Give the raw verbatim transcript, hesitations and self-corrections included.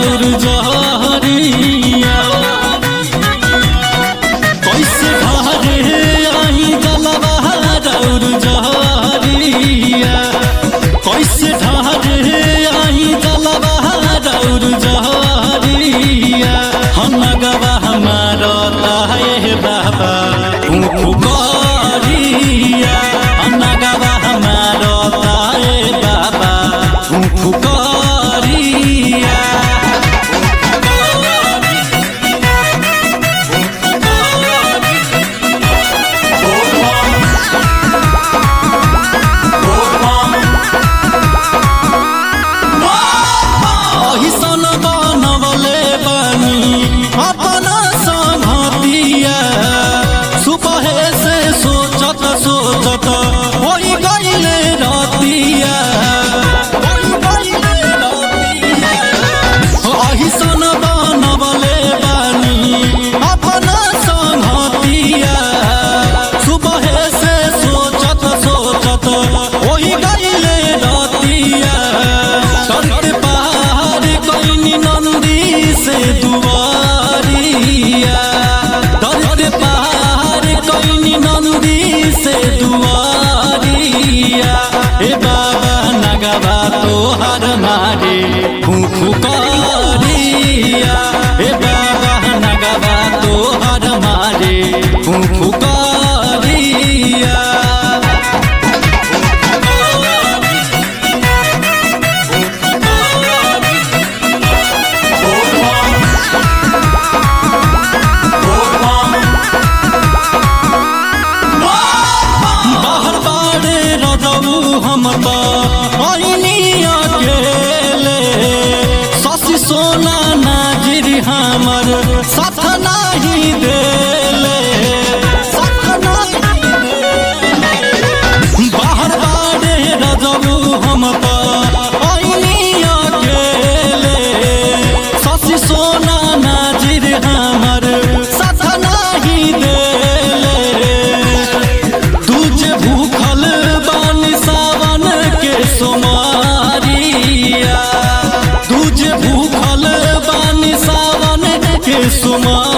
राउर जहरिया कैसे घरे आई जलवा राउर जहरिया कैसे घरे आई जलवा राउर जहरिया हम गवा हमारा ताहे बाबा फुकरिया हम गवा हमारा ताहे बाबा फुकरिया अहिसन बनवले बानी अपना संगतिया सुबह से सोचत सोचत होई गईले रतिया अहिसन बनवले बानी अपना संगतिया सुबह से सोचत सोचत होई गईले रतिया करते पार कईनी नंदी से दुआरिया करते पार कईनी नंदी से दुआरिया ए बाबा नगवा तोहर मारे फुफुकारिया ए बाबा नगवा तोहर मारे फुफुकारिया बाहर बाड़े रजऊ हम तो अइनिया केले शशि सोना नाजिर हमर साथ नाही देले साथ नाही देले बाहर बाड़े रजऊ हम तो अइनिया केले शशि सोना नाजिर हमर साथ नाही देले तुझे भूखल बानी सावन के सुमारिया तुझे भूखल बानी सावन के सुमारिया